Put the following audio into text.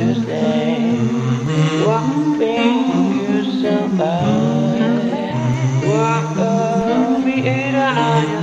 to stay. Walking yourself out. Walk me in on